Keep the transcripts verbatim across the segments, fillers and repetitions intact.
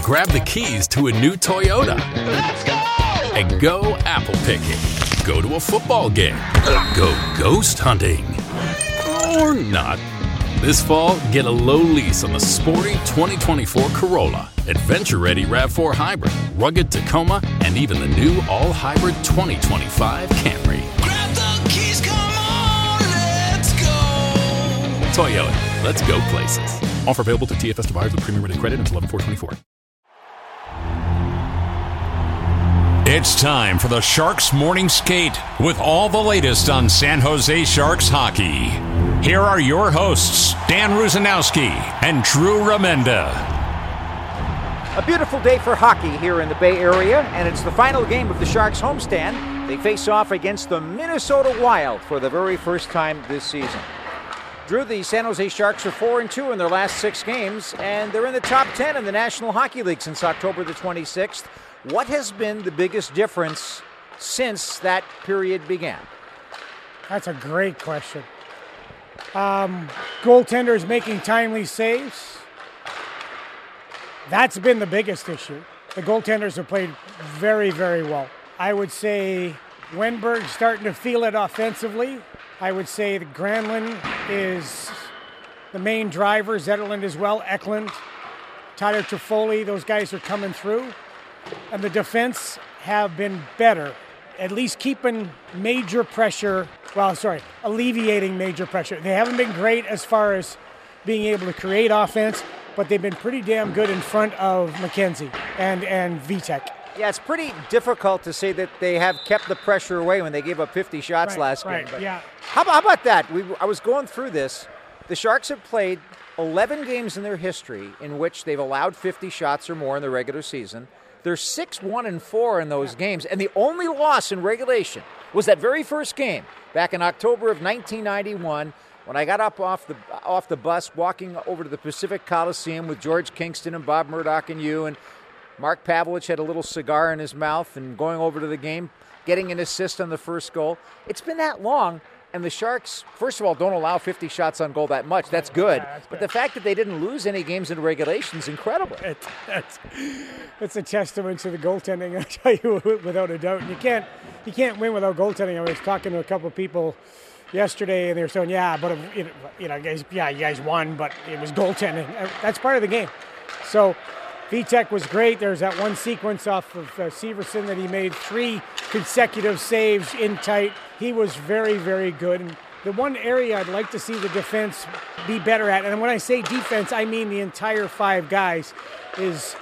grab the keys to a new Toyota. Let's go! And go apple picking. Go to a football game. Go ghost hunting. Or not. This fall, get a low lease on the sporty twenty twenty-four Corolla, adventure-ready RAV four Hybrid, rugged Tacoma, and even the new all-hybrid twenty twenty-five Camry. Grab the keys, come on, let's go! Toyota, let's go places. Offer available to T F S buyers with premium-rated credit until eleven four twenty-four. It's time for the Sharks Morning Skate with all the latest on San Jose Sharks hockey. Here are your hosts, Dan Rusanowski and Drew Remenda. A beautiful day for hockey here in the Bay Area, and it's the final game of the Sharks homestand. They face off against the Minnesota Wild for the very first time this season. Drew, the San Jose Sharks are four and two in their last six games, and they're in the top ten in the National Hockey League since October the twenty-sixth. What has been the biggest difference since that period began? That's a great question. Um, goaltenders making timely saves. That's been the biggest issue. The goaltenders have played very, very well. I would say Wenberg's starting to feel it offensively. I would say that Granlund is the main driver. Zetterlund as well. Eklund, Tyler Toffoli, those guys are coming through. And the defense have been better, at least keeping major pressure, well, sorry, alleviating major pressure. They haven't been great as far as being able to create offense, but they've been pretty damn good in front of McKenzie and, and Vitek. Yeah, it's pretty difficult to say that they have kept the pressure away when they gave up fifty shots Right, last right, game. But yeah. How, how about that? We, I was going through this. The Sharks have played eleven games in their history in which they've allowed fifty shots or more in the regular season. They're six one and four in those games, and the only loss in regulation was that very first game back in October of nineteen ninety-one when I got up off the off the bus walking over to the Pacific Coliseum with George Kingston and Bob Murdoch and you, and Mark Pavelich had a little cigar in his mouth and going over to the game, getting an assist on the first goal. It's been that long. And the Sharks, first of all, don't allow fifty shots on goal that much. That's good. Yeah, that's but good. the fact that they didn't lose any games in regulation is incredible. It, it's, it's a testament to the goaltending, I tell you, without a doubt. And you can't, you can't win without goaltending. I was talking to a couple of people yesterday, and they were saying, "Yeah, but it, you know, guys, yeah, you guys won, but it was goaltending." That's part of the game. So, Vitek was great. There's that one sequence off of uh, Severson that he made three consecutive saves in tight. He was very, very good. And the one area I'd like to see the defense be better at, and when I say defense, I mean the entire five guys, is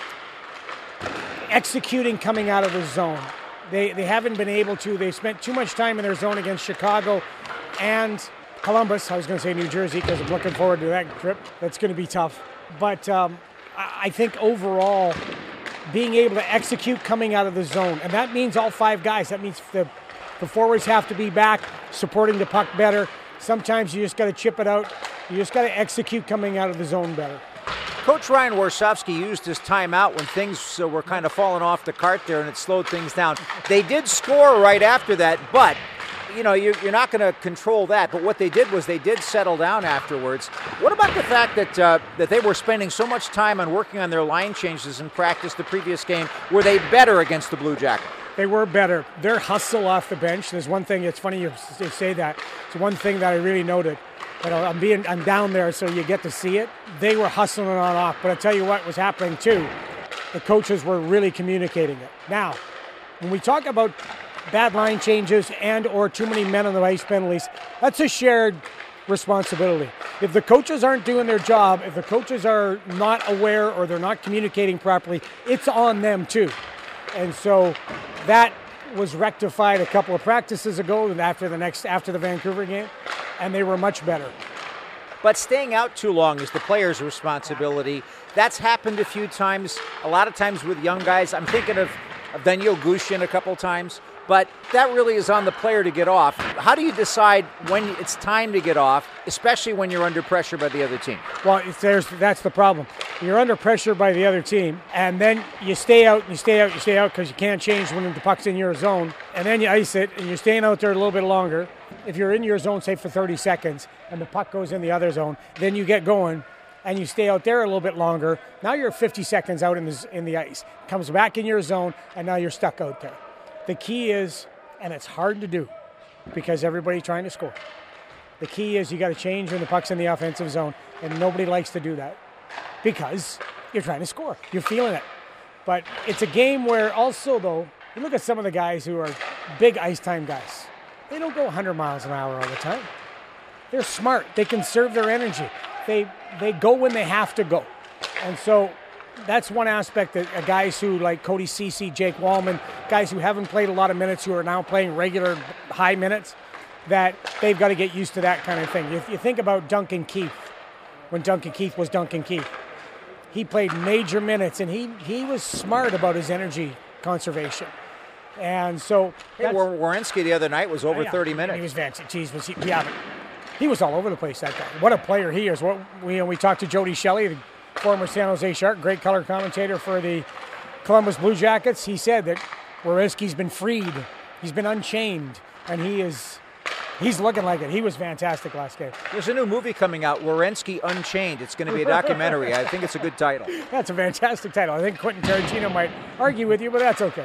executing coming out of the zone. They they haven't been able to. They spent too much time in their zone against Chicago and Columbus. I was going to say New Jersey because I'm looking forward to that trip. That's going to be tough. But um, I think overall, being able to execute coming out of the zone, and that means all five guys. That means the, the forwards have to be back, supporting the puck better. Sometimes you just got to chip it out. You just got to execute coming out of the zone better. Coach Ryan Warsofsky used his timeout when things uh, were kind of falling off the cart there, and it slowed things down. They did score right after that, but you know, you're, you're not going to control that. But what they did was they did settle down afterwards. What about the fact that uh, that they were spending so much time on working on their line changes in practice the previous game? Were they better against the Blue Jackets? They were better. Their hustle off the bench. There's one thing. It's funny you say that. It's one thing that I really noted. But I'm being I'm down there, so you get to see it. They were hustling on off. But I tell you what was happening too. The coaches were really communicating it. Now, when we talk about bad line changes and or too many men on the ice penalties, that's a shared responsibility. If the coaches aren't doing their job, if the coaches are not aware or they're not communicating properly, it's on them too. And so that was rectified a couple of practices ago after the next after the Vancouver game, and they were much better. But staying out too long is the player's responsibility. That's happened a few times, a lot of times with young guys. I'm thinking of, of Daniil Gushin a couple times. But that really is on the player to get off. How do you decide when it's time to get off, especially when you're under pressure by the other team? Well, it's, there's, that's the problem. You're under pressure by the other team, and then you stay out, and you stay out, you stay out because you can't change when the puck's in your zone, and then you ice it, and you're staying out there a little bit longer. If you're in your zone, say, for thirty seconds, and the puck goes in the other zone, then you get going, and you stay out there a little bit longer, now you're fifty seconds out in the, in the ice. Comes back in your zone, and now you're stuck out there. The key is, and it's hard to do because everybody's trying to score. The key is you got to change when the puck's in the offensive zone, and nobody likes to do that because you're trying to score. You're feeling it. But it's a game where also, though, you look at some of the guys who are big ice time guys. They don't go one hundred miles an hour all the time. They're smart. They conserve their energy. They they go when they have to go. And so that's one aspect that uh, guys who like Cody Ceci, Jake Wallman, guys who haven't played a lot of minutes, who are now playing regular high minutes, that they've got to get used to that kind of thing. If you think about Duncan Keith, when Duncan Keith was Duncan Keith, he played major minutes, and he, he was smart about his energy conservation. And so... Hey, Werenski the other night was over yeah, thirty minutes. He was fancy. Jeez, was he, yeah, but he was all over the place, that guy. What a player he is. What we, we talked to Jody Shelley, the former San Jose Shark, great color commentator for the Columbus Blue Jackets. He said that Werenski's been freed. He's been unchained, and he is... He's looking like it. He was fantastic last game. There's a new movie coming out, Werenski Unchained. It's going to be a documentary. I think it's a good title. That's a fantastic title. I think Quentin Tarantino might argue with you, but that's okay.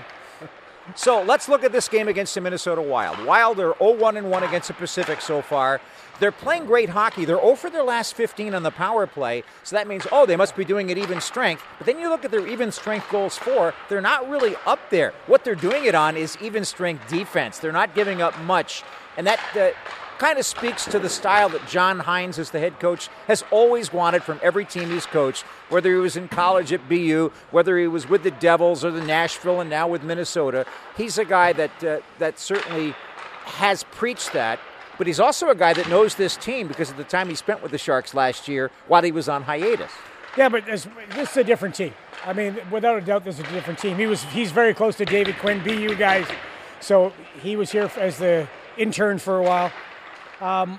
So let's look at this game against the Minnesota Wild. Wild are oh one and one against the Pacific so far. They're playing great hockey. They're oh for their last fifteen on the power play, so that means, oh, they must be doing it even strength. But then you look at their even strength goals for, they're not really up there. What they're doing it on is even strength defense. They're not giving up much. And that uh, kind of speaks to the style that John Hines, as the head coach, has always wanted from every team he's coached, whether he was in college at B U, whether he was with the Devils or the Nashville and now with Minnesota. He's a guy that uh, that certainly has preached that, but he's also a guy that knows this team because of the time he spent with the Sharks last year while he was on hiatus. Yeah, but this, this is a different team. I mean, without a doubt, this is a different team. He was he's very close to David Quinn, B U guys, so he was here as the intern for a while. Um,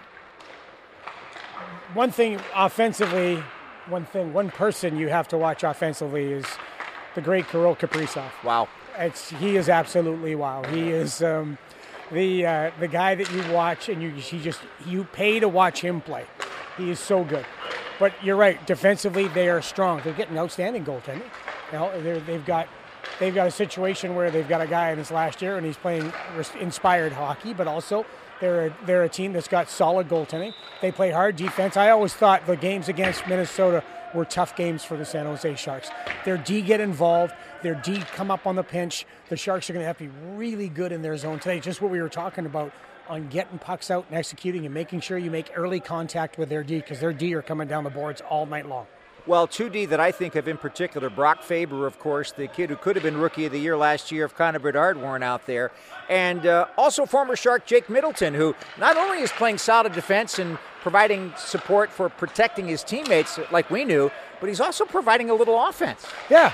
one thing offensively, one thing, one person you have to watch offensively is the great Kirill Kaprizov. Wow. It's, he is absolutely wow. He is um, the uh, the guy that you watch and you he just you pay to watch him play. He is so good. But you're right, defensively they are strong. They're getting outstanding goaltending. You know, they're, they've got They've got a situation where they've got a guy in his last year and he's playing inspired hockey, but also they're a, they're a team that's got solid goaltending. They play hard defense. I always thought the games against Minnesota were tough games for the San Jose Sharks. Their D get involved. Their D come up on the pinch. The Sharks are going to have to be really good in their zone today. Just what we were talking about on getting pucks out and executing and making sure you make early contact with their D because their D are coming down the boards all night long. Well, two D that I think of in particular, Brock Faber, of course, the kid who could have been Rookie of the Year last year if Connor Bedard weren't out there. And uh, also former Shark Jake Middleton, who not only is playing solid defense and providing support for protecting his teammates like we knew, but he's also providing a little offense. Yeah.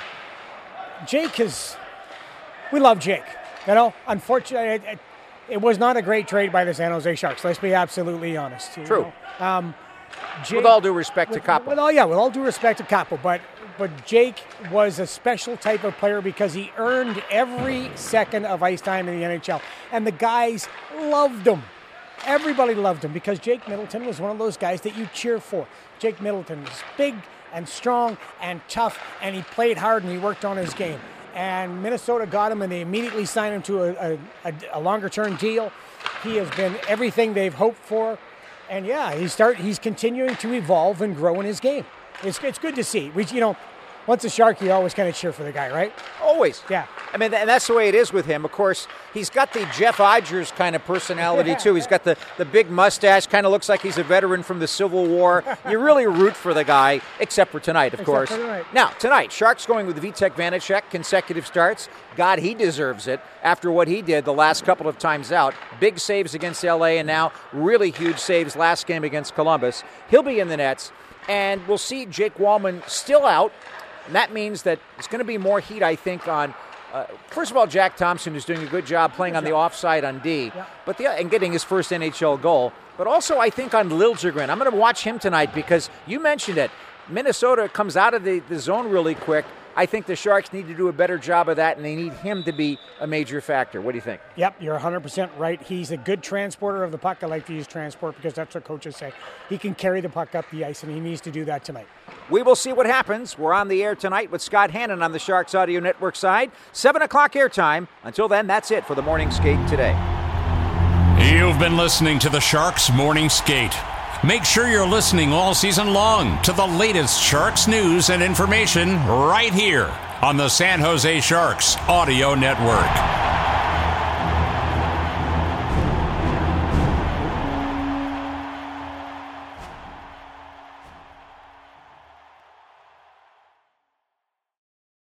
Jake is, we love Jake. You know, unfortunately, it, it, it was not a great trade by the San Jose Sharks. Let's be absolutely honest. True. Know? Um, Jake, with all due respect with, to Kaapo. With all, yeah, with all due respect to Kaapo. But, but Jake was a special type of player because he earned every second of ice time in the N H L. And the guys loved him. Everybody loved him because Jake Middleton was one of those guys that you cheer for. Jake Middleton was big and strong and tough, and he played hard and he worked on his game. And Minnesota got him, and they immediately signed him to a, a, a longer-term deal. He has been everything they've hoped for. And yeah, he start. He's continuing to evolve and grow in his game. It's it's good to see. We, you know, once a Shark, you always kind of cheer for the guy, right? Always. Yeah. I mean, and that's the way it is with him. Of course, he's got the Jeff Odgers kind of personality, too. He's got the, the big mustache, kind of looks like he's a veteran from the Civil War. You really root for the guy, except for tonight, of except course. For tonight. Now, tonight, Sharks going with Vitek Vanacek, consecutive starts. God, he deserves it after what he did the last couple of times out. Big saves against L A, and now really huge saves last game against Columbus. He'll be in the nets, and we'll see Jake Wallman still out. And that means that it's going to be more heat, I think, on, uh, first of all, Jack Thompson, who's doing a good job playing on the offside on D, yeah. but the, and getting his first N H L goal. But also, I think, on Liljegren. I'm going to watch him tonight because you mentioned it. Minnesota comes out of the, the zone really quick. I think the Sharks need to do a better job of that, and they need him to be a major factor. What do you think? Yep, you're one hundred percent right. He's a good transporter of the puck. I like to use transport because that's what coaches say. He can carry the puck up the ice, and he needs to do that tonight. We will see what happens. We're on the air tonight with Scott Hannon on the Sharks Audio Network side. seven o'clock airtime. Until then, that's it for the Morning Skate today. You've been listening to the Sharks Morning Skate. Make sure you're listening all season long to the latest Sharks news and information right here on the San Jose Sharks Audio Network.